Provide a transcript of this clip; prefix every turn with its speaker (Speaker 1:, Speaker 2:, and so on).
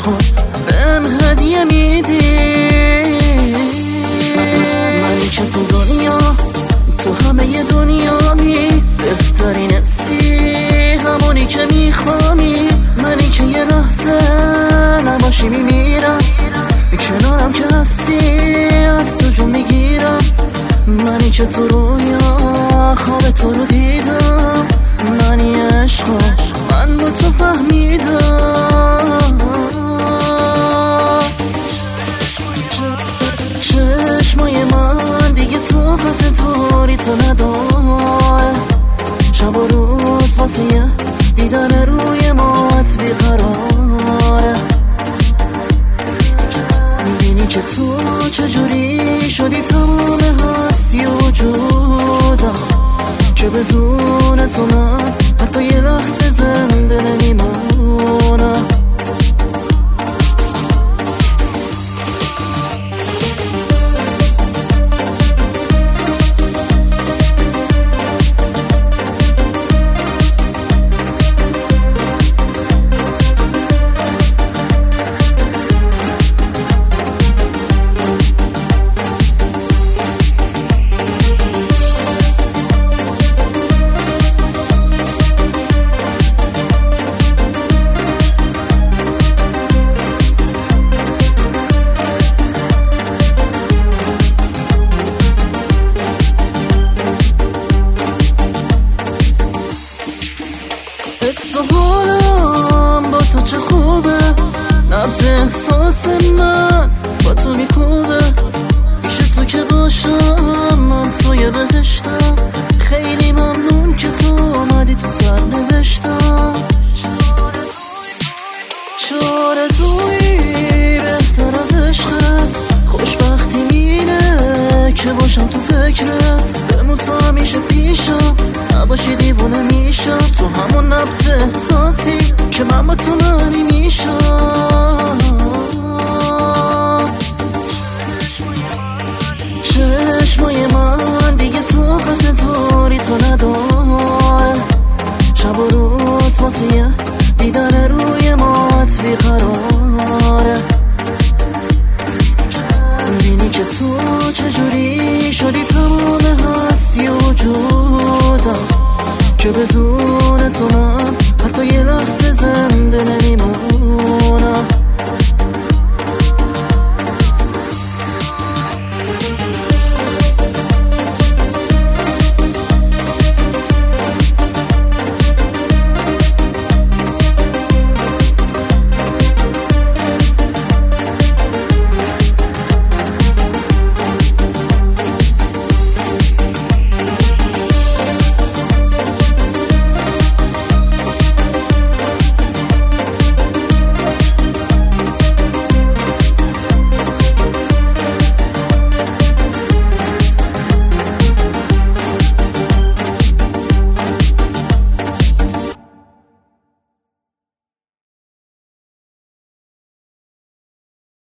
Speaker 1: عشقا بهم هدیه میدی. منی که تو دنیا، تو همه دنیامی، بهترین حسی همونی که میخوامی. منی که یه لحظه نباشی میمیرم، کنارم که هستی از تو جون میگیرم. منی که تو رویا خواب تو رو دیدم، منی عشقا من با تو فهمیدم. چشمای من دیگه طاقت طوری تو نداره، شب و روز واسه یه دیدن روی مات بیقراره. میبینی که تو چجوری شدی تمام هستی وجودم، که بدون تو من حتی یه لحظه زنده نمیمونم. حس و حالم با تو چه خوبه، نبض احساس من با تو میکوبه. پیش تو که باشم من توی بهشتم، خیلی ممنون که تو اومدی تو سر نوشتم. چه آرزویی بهتر از عشقت، خوشبختی اینه که باشم تو فکرت. بمون تو همیشه پیشم، نباشی دیوونه میشم. تو همون نبض احساسی که من با تو معنی میشم. چشمای من دیگه طاقت طوری تو نداره، شب و روز واسه یه دیدن روی مات بیقراره. میبینی که تو چجوری شدی تمام هستی وجودم، که بدون تو من حتی یه لحظه زنده